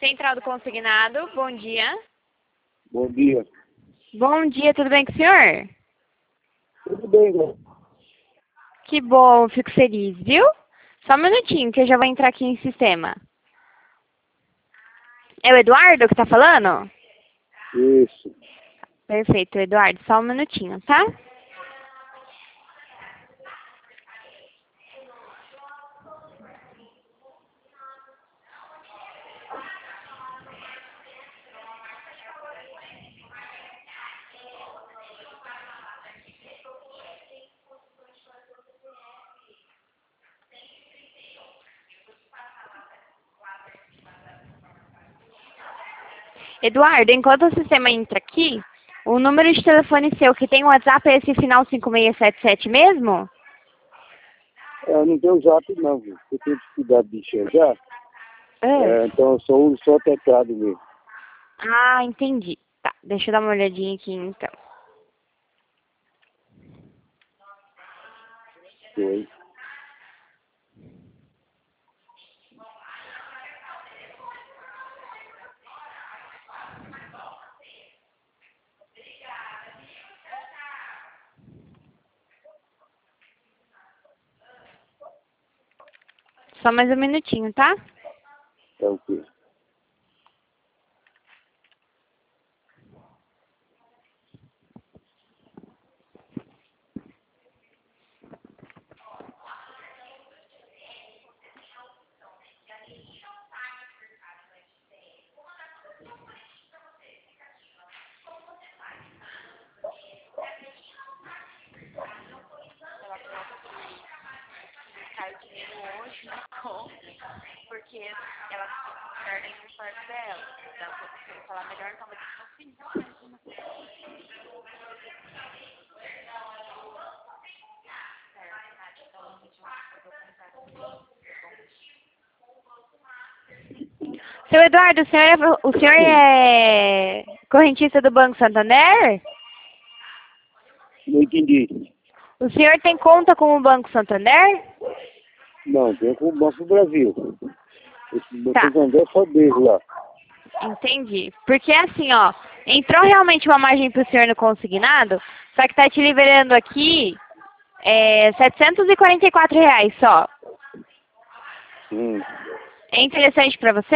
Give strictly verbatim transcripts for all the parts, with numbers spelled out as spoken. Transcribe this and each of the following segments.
Central do Consignado, bom dia. Bom dia. Bom dia, tudo bem com o senhor? Tudo bem, né? Que bom, fico feliz, viu? Só um minutinho que eu já vou entrar aqui em sistema. É o Eduardo que tá falando? Isso. Perfeito, Eduardo, só um minutinho, tá? Eduardo, enquanto o sistema entra aqui, o número de telefone seu que tem o WhatsApp é esse final cinco seis sete sete mesmo? É, não tem zap não, viu? Eu tenho dificuldade de enxergar, É. é, então eu só uso só o teclado mesmo. Ah, entendi. Tá, deixa eu dar uma olhadinha aqui então. Foi. Só mais um minutinho, tá? É o quê? Porque ela perde o quarto dela. Então, se eu falar melhor, então vai ter que Seu Eduardo, o senhor, é, o senhor é correntista do Banco Santander? Não entendi. O senhor tem conta com o Banco Santander? Não, tem com o Banco do Brasil. Esse Banco Tá. Santander é só dele lá. Entendi. Porque assim, ó, entrou realmente uma margem pro senhor no consignado, só que tá te liberando aqui é, setecentos e quarenta e quatro reais só. Hum. É interessante pra você?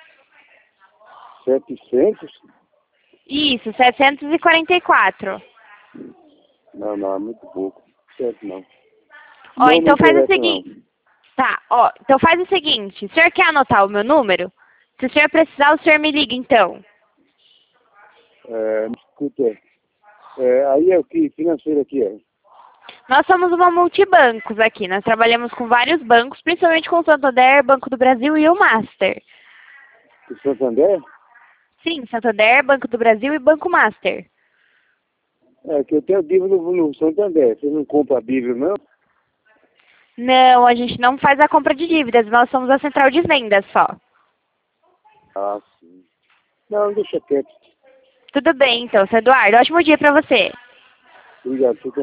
setecentos? Isso, setecentos e quarenta e quatro. Não, não, é muito pouco. Certo, não. Ó, Não me então faz o interessa, seguinte. Tá, ó, então faz o seguinte. O senhor quer anotar o meu número? Se o senhor precisar, o senhor me liga, então. não. É, escuta, é, aí é o que financeiro aqui é? Nós somos uma multibancos aqui. Nós trabalhamos com vários bancos, principalmente com o Santander, Banco do Brasil e o Master. O Santander? Sim, Santander, Banco do Brasil e Banco Master. É que eu tenho dívida no, no Santander. Você não compra a Bíblia, não? Não, a gente não faz a compra de dívidas. Nós somos a central de vendas só. Ah, sim. Não, deixa quieto. Tudo bem, então, seu Eduardo. Ótimo dia pra você. Obrigado. Você